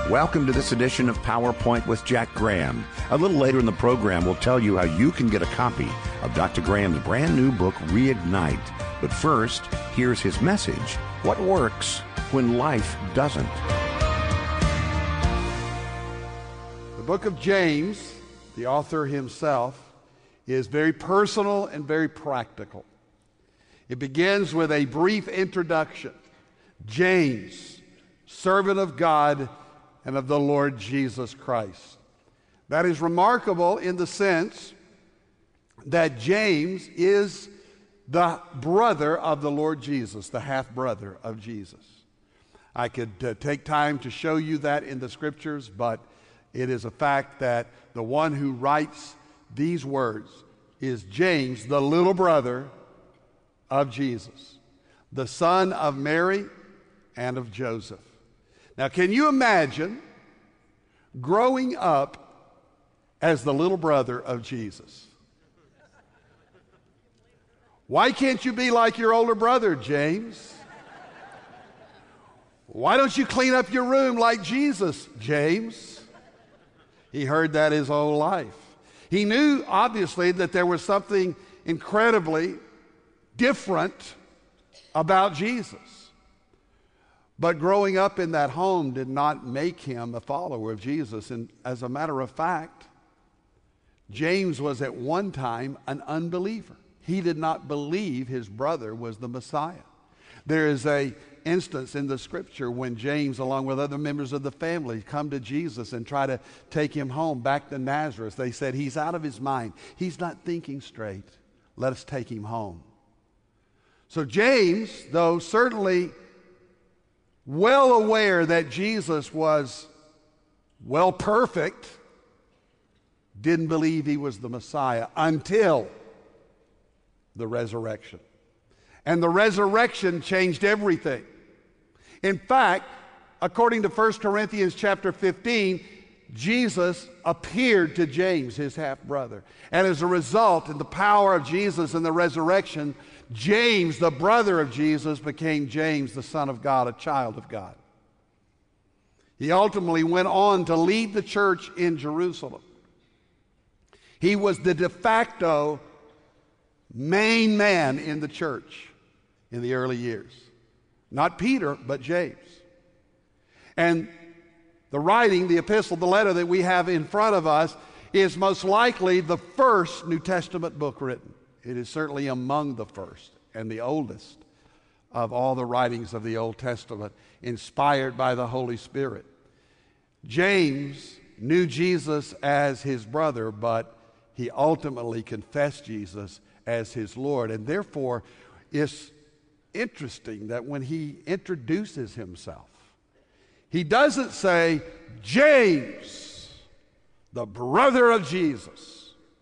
Welcome to this edition of PowerPoint with Jack Graham. A little later in the program, we'll tell you how you can get a copy of Dr. Graham's brand new book, Reignite. But first, here's his message: what works when life doesn't. The book of James, the author himself, is very personal and very practical. It begins with a brief introduction. James, servant of God and of the Lord Jesus Christ. That is remarkable in the sense that James is the brother of the Lord Jesus, the half-brother of Jesus. I could take time to show you that in the scriptures, but it is a fact that the one who writes these words is James, the little brother of Jesus, the son of Mary and of Joseph. Now, can you imagine growing up as the little brother of Jesus? Why can't you be like your older brother, James? Why don't you clean up your room like Jesus, James? He heard that his whole life. He knew, obviously, that there was something incredibly different about Jesus. But growing up in that home did not make him a follower of Jesus. And as a matter of fact, James was at one time an unbeliever. He did not believe his brother was the Messiah. There is an instance in the scripture when James, along with other members of the family, come to Jesus and try to take him home back to Nazareth. They said, he's out of his mind. He's not thinking straight. Let us take him home. So James, though certainly well aware that Jesus was perfect, didn't believe he was the Messiah until the resurrection. And the resurrection changed everything. In fact, according to 1 Corinthians chapter 15, Jesus appeared to James, his half-brother. And as a result, in the power of Jesus and the resurrection, James, the brother of Jesus, became James, the Son of God, a child of God. He ultimately went on to lead the church in Jerusalem. He was the de facto main man in the church in the early years. Not Peter, but James. And the writing, the epistle, the letter that we have in front of us is most likely the first New Testament book written. It is certainly among the first and the oldest of all the writings of the Old Testament, inspired by the Holy Spirit. James knew Jesus as his brother, but he ultimately confessed Jesus as his Lord. And therefore, it's interesting that when he introduces himself, he doesn't say, James, the brother of Jesus.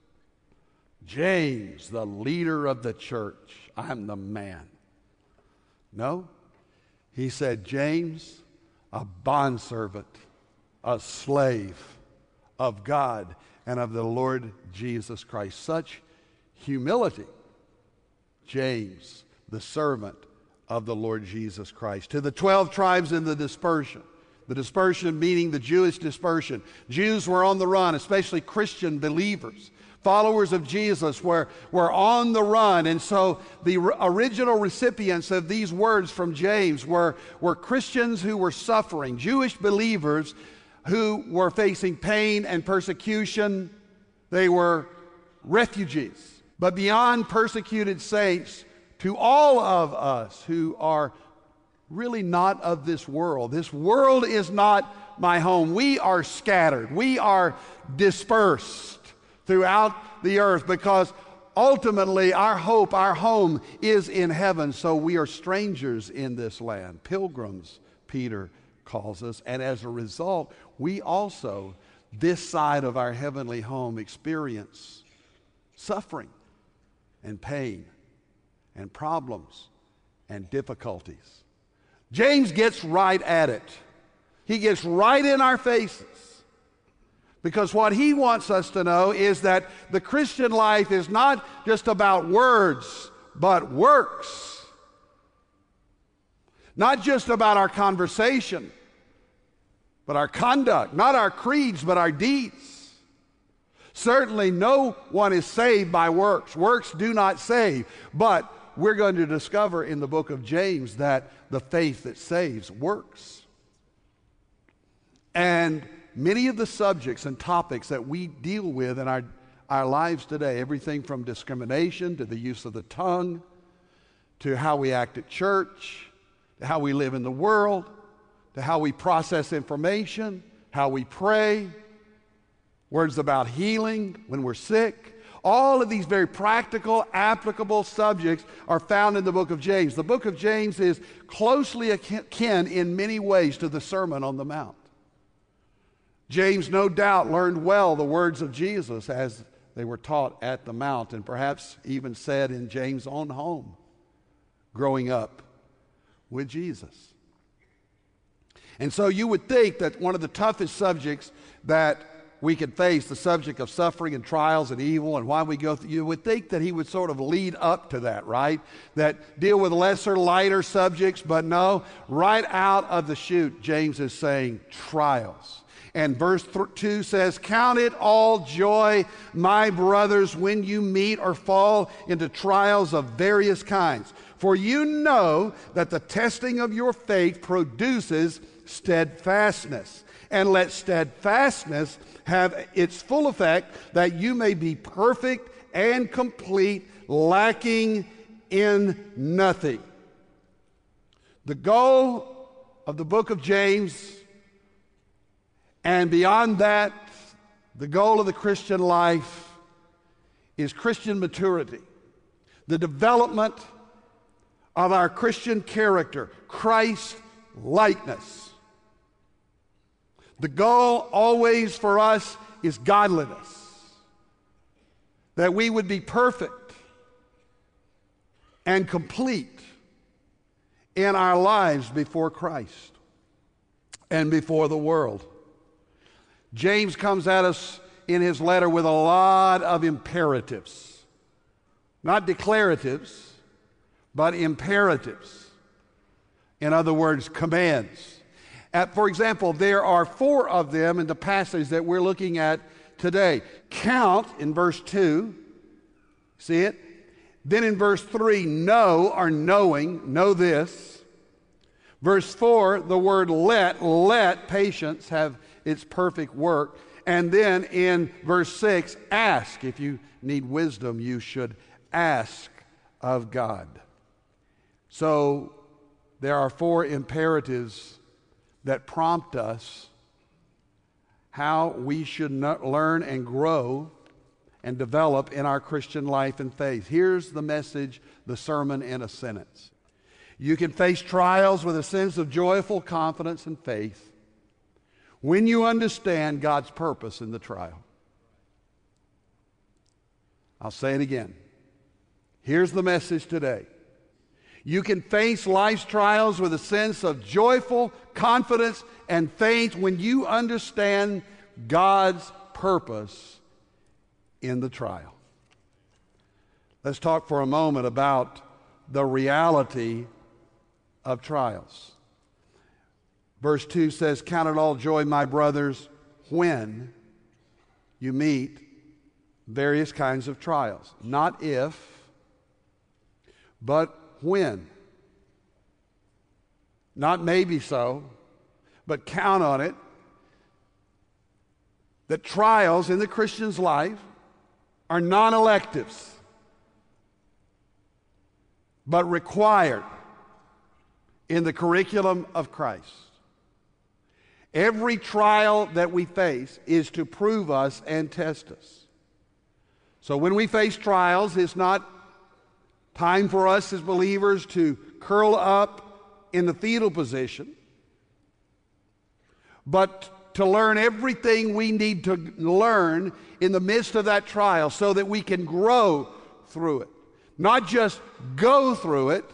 James, the leader of the church. I'm the man. No, he said, James, a bondservant, a slave of God and of the Lord Jesus Christ. Such humility. James, the servant of the Lord Jesus Christ. To the 12 tribes in the dispersion meaning the Jewish dispersion. Jews were on the run, especially Christian believers. Followers of Jesus were on the run, and so the original recipients of these words from James were Christians who were suffering, Jewish believers who were facing pain and persecution. They were refugees. But beyond persecuted saints, to all of us who are really not of this world is not my home. We are scattered. We are dispersed throughout the earth because ultimately our hope, our home is in heaven. So we are strangers in this land, pilgrims, Peter calls us. And as a result, we also, this side of our heavenly home, experience suffering and pain and problems and difficulties. James gets right at it. He gets right in our faces. Because what he wants us to know is that the Christian life is not just about words, but works. Not just about our conversation, but our conduct, not our creeds, but our deeds. Certainly no one is saved by works. Works do not save, but we're going to discover in the book of James that the faith that saves works. And many of the subjects and topics that we deal with in our lives today, everything from discrimination to the use of the tongue, to how we act at church, to how we live in the world, to how we process information, how we pray, words about healing when we're sick. All of these very practical, applicable subjects are found in the book of James. The book of James is closely akin in many ways to the Sermon on the Mount. James no doubt learned well the words of Jesus as they were taught at the Mount, and perhaps even said in James' own home, growing up with Jesus. And so you would think that one of the toughest subjects that we could face, the subject of suffering and trials and evil and why we go through, you would think that he would sort of lead up to that, right? That deal with lesser, lighter subjects, but no, right out of the chute, James is saying trials. And verse 2 says, "Count it all joy, my brothers, when you meet or fall into trials of various kinds. For you know that the testing of your faith produces steadfastness. And let steadfastness have its full effect, that you may be perfect and complete, lacking in nothing." The goal of the book of James, and beyond that, the goal of the Christian life, is Christian maturity, the development of our Christian character, Christ likeness. The goal always for us is godliness, that we would be perfect and complete in our lives before Christ and before the world. James comes at us in his letter with a lot of imperatives, not declaratives, but imperatives. In other words, commands. For example, there are 4 of them in the passage that we're looking at today. Count in verse 2, see it? Then in verse 3, know or knowing, know this. Verse 4, the word let patience have its perfect work. And then in verse 6, ask. If you need wisdom, you should ask of God. So there are 4 imperatives that prompt us how we should learn and grow and develop in our Christian life and faith. Here's the message, the sermon in a sentence. You can face trials with a sense of joyful confidence and faith when you understand God's purpose in the trial. I'll say it again. Here's the message today. You can face life's trials with a sense of joyful confidence and faith when you understand God's purpose in the trial. Let's talk for a moment about the reality of trials. Verse 2 says, "Count it all joy, my brothers, when you meet various kinds of trials." Not if, but when. Not maybe so, but count on it that trials in the Christian's life are non-electives, but required in the curriculum of Christ. Every trial that we face is to prove us and test us. So when we face trials, it's not time for us as believers to curl up in the fetal position, but to learn everything we need to learn in the midst of that trial so that we can grow through it. Not just go through it,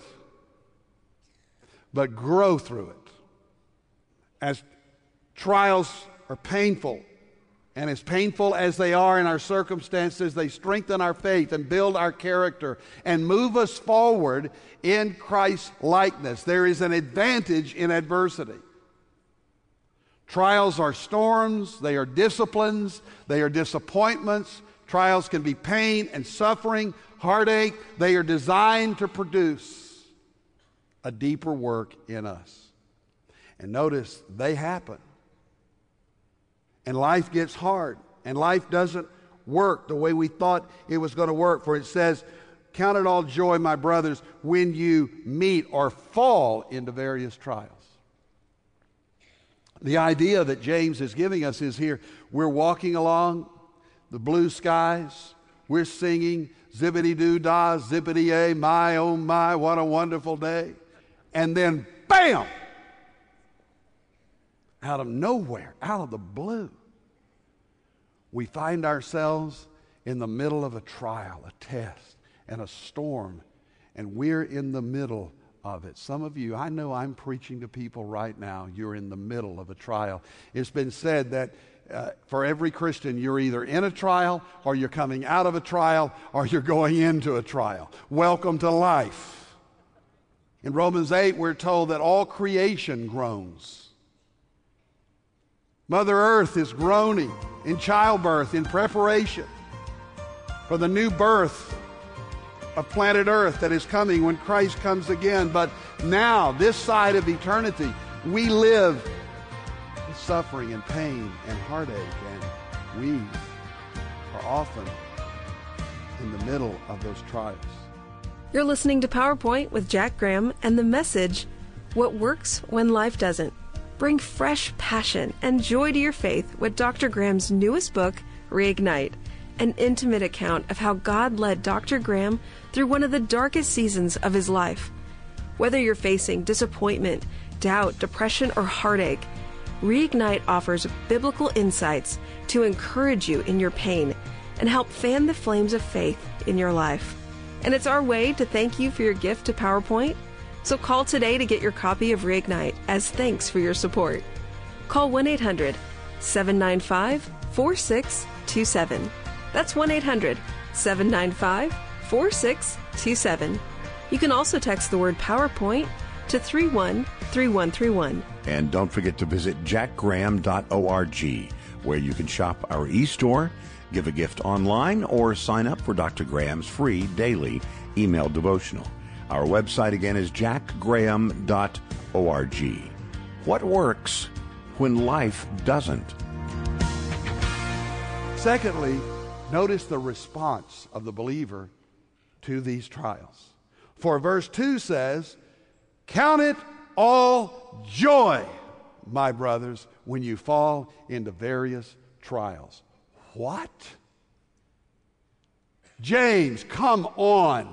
but grow through it. As trials are painful, and as painful as they are in our circumstances, they strengthen our faith and build our character and move us forward in Christ's likeness. There is an advantage in adversity. Trials are storms, they are disciplines, they are disappointments. Trials can be pain and suffering, heartache. They are designed to produce a deeper work in us. And notice, they happen. And life gets hard, and life doesn't work the way we thought it was going to work. For it says, count it all joy, my brothers, when you meet or fall into various trials. The idea that James is giving us is here, we're walking along the blue skies, we're singing zippity-doo-dah, zippity-yay, my, oh my, what a wonderful day. And then, bam! Out of nowhere, out of the blue, we find ourselves in the middle of a trial, a test, and a storm, and we're in the middle of it. Some of you, I know I'm preaching to people right now, you're in the middle of a trial. It's been said that for every Christian, you're either in a trial, or you're coming out of a trial, or you're going into a trial. Welcome to life. In Romans 8, we're told that all creation groans. Mother Earth is groaning in childbirth, in preparation for the new birth of planet Earth that is coming when Christ comes again. But now, this side of eternity, we live with suffering and pain and heartache, and we are often in the middle of those trials. You're listening to PowerPoint with Jack Graham and the message, What Works When Life Doesn't. Bring fresh passion and joy to your faith with Dr. Graham's newest book, Reignite, an intimate account of how God led Dr. Graham through one of the darkest seasons of his life. Whether you're facing disappointment, doubt, depression, or heartache, Reignite offers biblical insights to encourage you in your pain and help fan the flames of faith in your life. And it's our way to thank you for your gift to PowerPoint. So call today to get your copy of Reignite as thanks for your support. Call 1-800-795-4627. That's 1-800-795-4627. You can also text the word PowerPoint to 313131. And don't forget to visit jackgraham.org, where you can shop our e-store, give a gift online, or sign up for Dr. Graham's free daily email devotional. Our website again is jackgraham.org. What works when life doesn't? Secondly, notice the response of the believer to these trials. For verse 2 says, count it all joy, my brothers, when you fall into various trials. What? James, come on.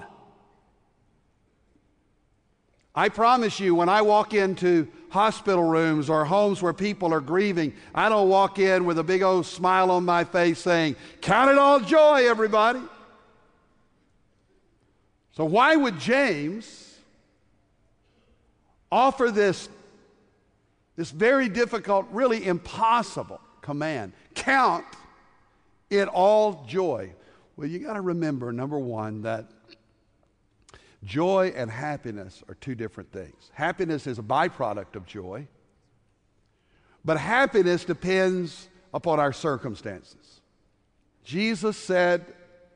I promise you, when I walk into hospital rooms or homes where people are grieving, I don't walk in with a big old smile on my face saying, count it all joy, everybody. So why would James offer this very difficult, really impossible command? Count it all joy. Well, you got to remember, number one, that joy and happiness are two different things. Happiness is a byproduct of joy, but happiness depends upon our circumstances. Jesus said,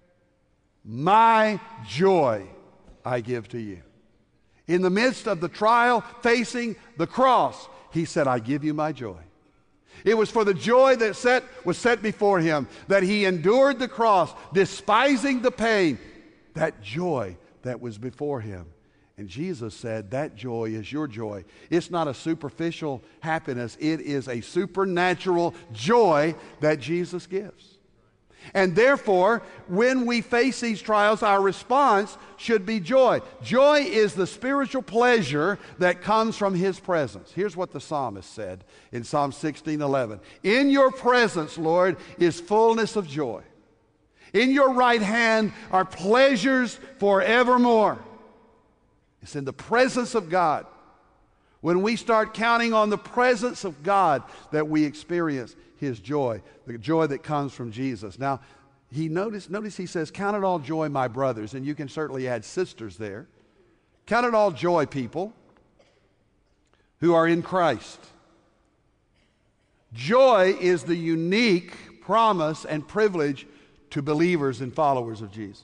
my joy I give to you. In the midst of the trial facing the cross, he said, I give you my joy. It was for the joy that was set before him that he endured the cross, despising the pain, that joy that was before him. And Jesus said, that joy is your joy. It's not a superficial happiness. It is a supernatural joy that Jesus gives. And therefore, when we face these trials, our response should be joy. Joy is the spiritual pleasure that comes from his presence. Here's what the psalmist said in Psalm 16:11. In your presence, Lord, is fullness of joy. In your right hand are pleasures forevermore. It's in the presence of God. When we start counting on the presence of God that we experience his joy, the joy that comes from Jesus. Now, notice he says, count it all joy, my brothers, and you can certainly add sisters there. Count it all joy, people who are in Christ. Joy is the unique promise and privilege to believers and followers of Jesus.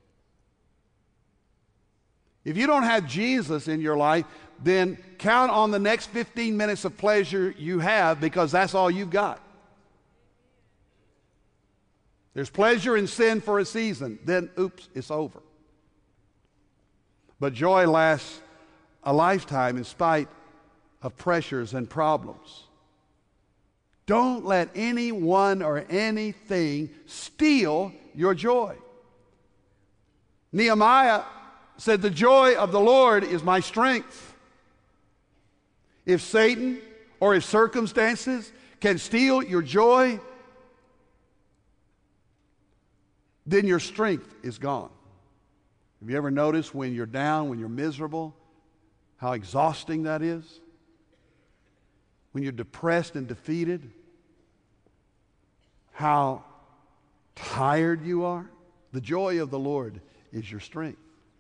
If you don't have Jesus in your life, then count on the next 15 minutes of pleasure you have, because that's all you've got. There's pleasure in sin for a season, then oops, it's over. But joy lasts a lifetime in spite of pressures and problems. Don't let anyone or anything steal your joy. Nehemiah said, "The joy of the Lord is my strength." If Satan or if circumstances can steal your joy, then your strength is gone. Have you ever noticed when you're down, when you're miserable, how exhausting that is? When you're depressed and defeated, how tired you are? The joy of the Lord is your strength.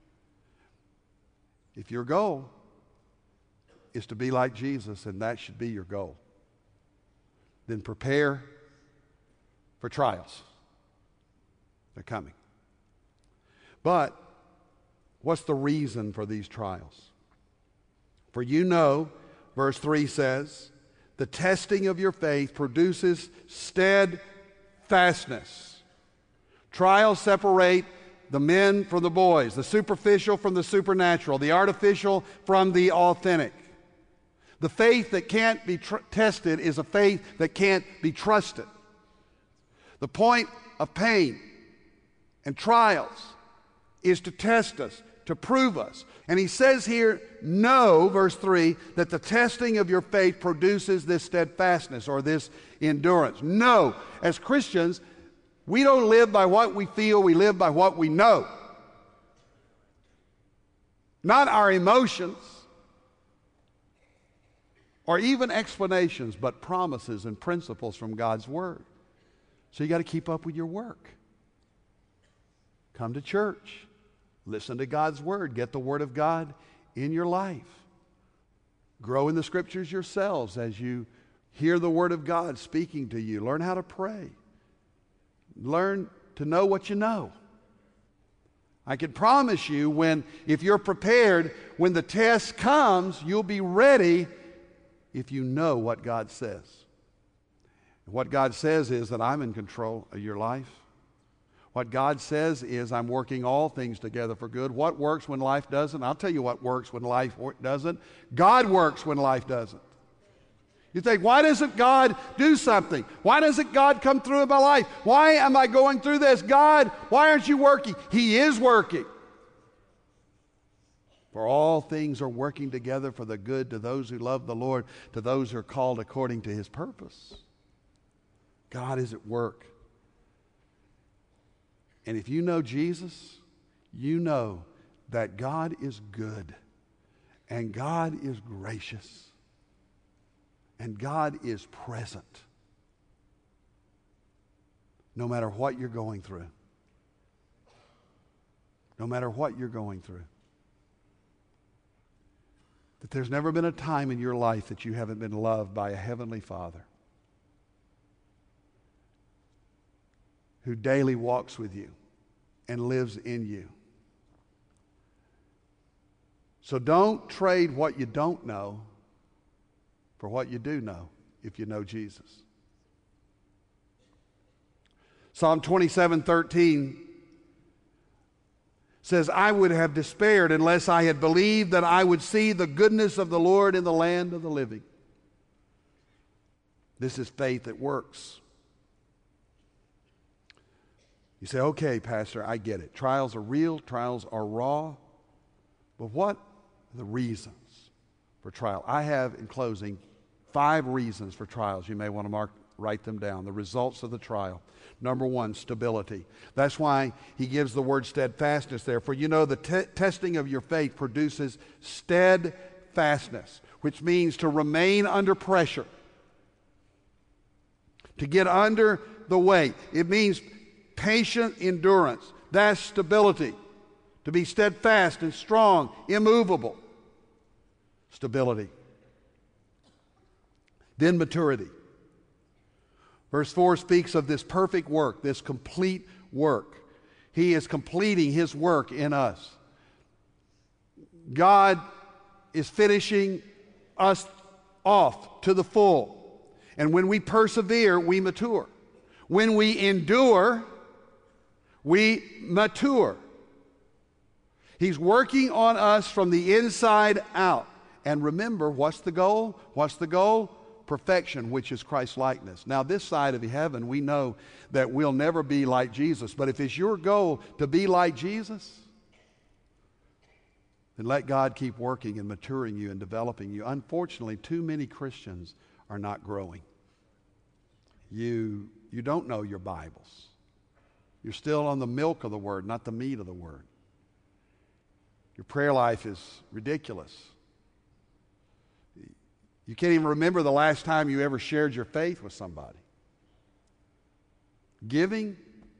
If your goal is to be like Jesus, and that should be your goal, then prepare for trials. They're coming. But what's the reason for these trials? For you know, verse 3 says, the testing of your faith produces steadfastness. Trials separate the men from the boys, the superficial from the supernatural, the artificial from the authentic. The faith that can't be tested is a faith that can't be trusted. The point of pain and trials is to test us, to prove us. And he says here, know, verse 3, that the testing of your faith produces this steadfastness or this endurance. No, as Christians, we don't live by what we feel, we live by what we know. Not our emotions or even explanations, but promises and principles from God's Word. So you got to keep up with your work. Come to church. Listen to God's Word. Get the Word of God in your life. Grow in the Scriptures yourselves as you hear the Word of God speaking to you. Learn how to pray. Learn to know what you know. I can promise you, if you're prepared, when the test comes, you'll be ready if you know what God says. What God says is that I'm in control of your life. What God says is I'm working all things together for good. What works when life doesn't? I'll tell you what works when life doesn't. God works when life doesn't. You think, why doesn't God do something? Why doesn't God come through in my life? Why am I going through this? God, why aren't you working? He is working. For all things are working together for the good to those who love the Lord, to those who are called according to His purpose. God is at work. And if you know Jesus, you know that God is good, and God is gracious, and God is present, no matter what you're going through. No matter what you're going through. That there's never been a time in your life that you haven't been loved by a Heavenly Father who daily walks with you and lives in you. So don't trade what you don't know for what you do know if you know Jesus. Psalm 27:13 says, I would have despaired unless I had believed that I would see the goodness of the Lord in the land of the living. This is faith that works. You say, okay, Pastor, I get it. Trials are real, trials are raw. But what are the reasons for trial? I have, in closing, 5 reasons for trials. You may want to write them down. The results of the trial. Number 1, stability. That's why he gives the word steadfastness there. For you know the testing of your faith produces steadfastness, which means to remain under pressure, to get under the weight. It means patient endurance. That's stability. To be steadfast and strong, immovable. Stability. Then maturity. Verse 4 speaks of this perfect work, this complete work. He is completing His work in us. God is finishing us off to the full. And when we persevere, we mature. When we endure, we mature. He's working on us from the inside out. And remember, what's the goal? What's the goal? Perfection, which is Christ-likeness. Now, this side of heaven, we know that we'll never be like Jesus. But if it's your goal to be like Jesus, then let God keep working and maturing you and developing you. Unfortunately, too many Christians are not growing. You don't know your Bibles. You're still on the milk of the Word, not the meat of the Word. Your prayer life is ridiculous. You can't even remember the last time you ever shared your faith with somebody. Giving?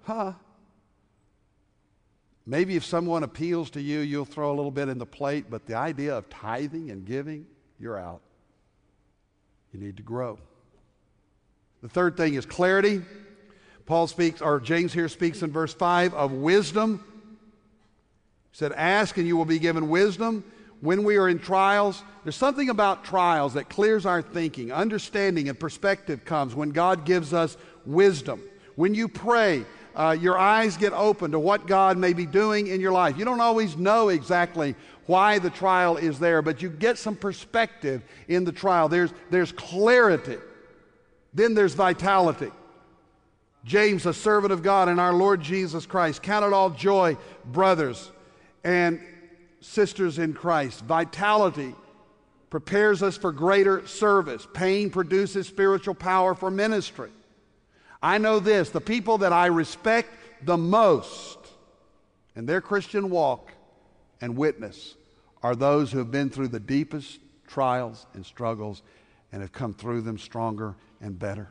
Maybe if someone appeals to you, you'll throw a little bit in the plate, but the idea of tithing and giving, you're out. You need to grow. The third thing is clarity. Paul speaks, or James here speaks in verse 5 of wisdom. He said, ask and you will be given wisdom. When we are in trials, there's something about trials that clears our thinking. Understanding and perspective comes when God gives us wisdom. When you pray, your eyes get open to what God may be doing in your life. You don't always know exactly why the trial is there, but you get some perspective in the trial. There's clarity. Then there's vitality. James, a servant of God and our Lord Jesus Christ, count it all joy, brothers and sisters in Christ. Vitality prepares us for greater service. Pain produces spiritual power for ministry. I know this, the people that I respect the most in their Christian walk and witness are those who have been through the deepest trials and struggles and have come through them stronger and better.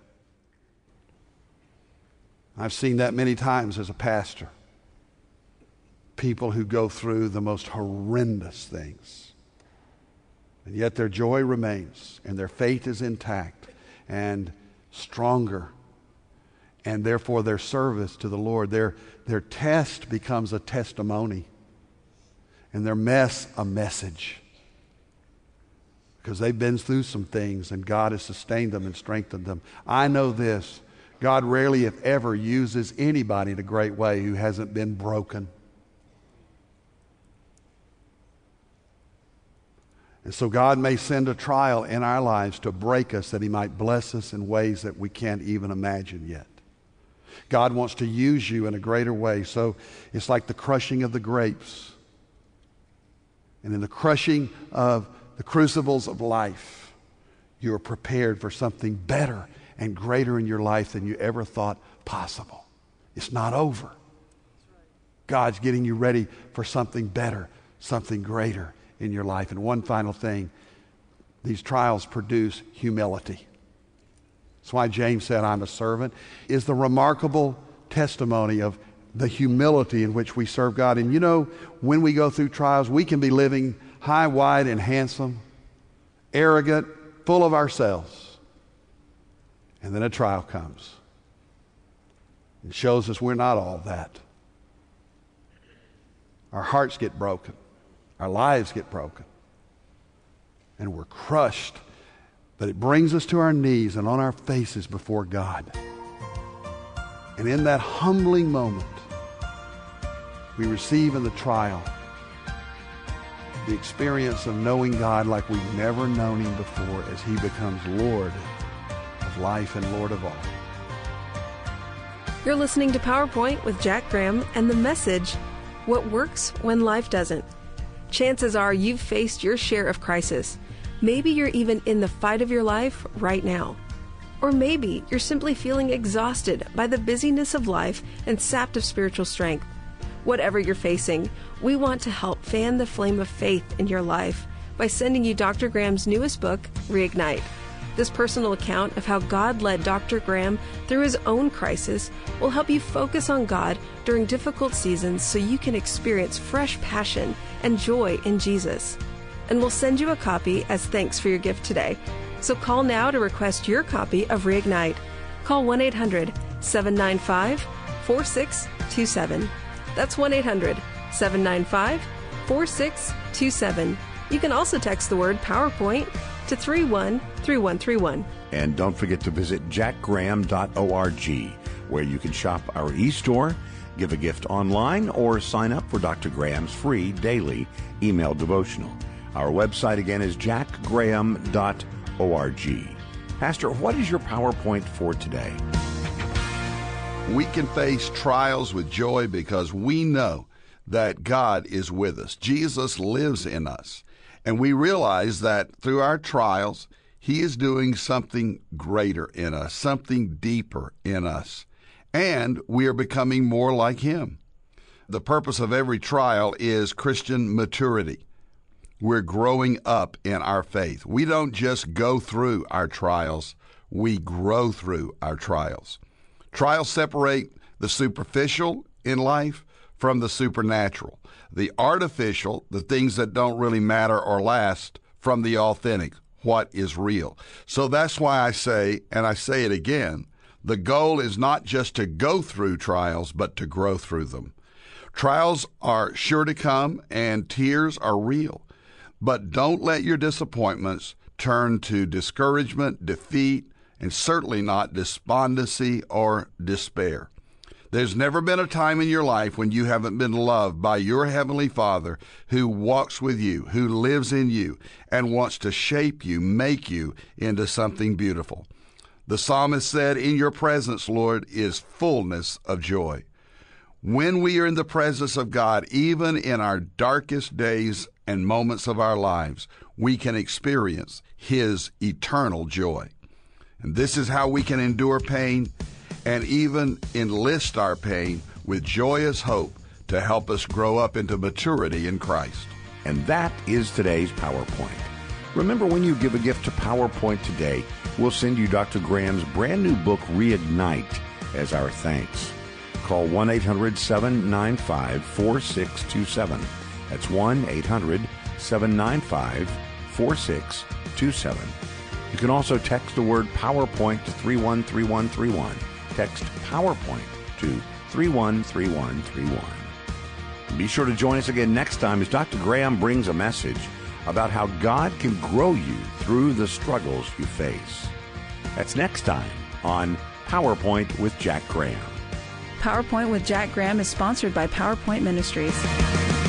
I've seen that many times as a pastor. People who go through the most horrendous things, and yet their joy remains and their faith is intact and stronger, and therefore their service to the Lord, their test becomes a testimony, and their mess a message, because they've been through some things and God has sustained them and strengthened them. I know this, God rarely, if ever, uses anybody in a great way who hasn't been broken. And so God may send a trial in our lives to break us, that He might bless us in ways that we can't even imagine yet. God wants to use you in a greater way. So it's like the crushing of the grapes. And in the crushing of the crucibles of life, you are prepared for something better and greater in your life than you ever thought possible. It's not over. God's getting you ready for something better, something greater in your life. And one final thing, these trials produce humility. That's why James said, I'm a servant, is the remarkable testimony of the humility in which we serve God. And you know, when we go through trials, we can be living high, wide, and handsome, arrogant, full of ourselves. And then a trial comes and shows us we're not all that. Our hearts get broken. Our lives get broken. And we're crushed. But it brings us to our knees and on our faces before God. And in that humbling moment, we receive in the trial the experience of knowing God like we've never known Him before, as He becomes Lord of life and Lord of all. You're listening to PowerPoint with Jack Graham and the message, What Works When Life Doesn't. Chances are you've faced your share of crisis. Maybe you're even in the fight of your life right now. Or maybe you're simply feeling exhausted by the busyness of life and sapped of spiritual strength. Whatever you're facing, we want to help fan the flame of faith in your life by sending you Dr. Graham's newest book, Reignite. This personal account of how God led Dr. Graham through his own crisis will help you focus on God during difficult seasons so you can experience fresh passion and joy in Jesus. And we'll send you a copy as thanks for your gift today. So call now to request your copy of Reignite. Call 1-800-795-4627. That's 1-800-795-4627. You can also text the word PowerPoint to 313131. And don't forget to visit jackgraham.org, where you can shop our e-store, give a gift online, or sign up for Dr. Graham's free daily email devotional. Our website again is jackgraham.org. Pastor, what is your PowerPoint for today? We can face trials with joy because we know that God is with us. Jesus lives in us. And we realize that through our trials, He is doing something greater in us, something deeper in us. And we are becoming more like Him. The purpose of every trial is Christian maturity. We're growing up in our faith. We don't just go through our trials, we grow through our trials. Trials separate the superficial in life from the supernatural, the artificial, the things that don't really matter or last, from the authentic, what is real. So that's why I say, and I say it again, the goal is not just to go through trials, but to grow through them. Trials are sure to come, and tears are real. But don't let your disappointments turn to discouragement, defeat, and certainly not despondency or despair. There's never been a time in your life when you haven't been loved by your Heavenly Father, who walks with you, who lives in you, and wants to shape you, make you into something beautiful. The psalmist said, "In your presence, Lord, is fullness of joy." When we are in the presence of God, even in our darkest days and moments of our lives, we can experience His eternal joy. And this is how we can endure pain and even enlist our pain with joyous hope to help us grow up into maturity in Christ. And that is today's PowerPoint. Remember, when you give a gift to PowerPoint today, we'll send you Dr. Graham's brand new book, Reignite, as our thanks. Call 1-800-795-4627. That's 1-800-795-4627. You can also text the word PowerPoint to 313131. Text PowerPoint to 313131. Be sure to join us again next time as Dr. Graham brings a message about how God can grow you through the struggles you face. That's next time on PowerPoint with Jack Graham. PowerPoint with Jack Graham is sponsored by PowerPoint Ministries.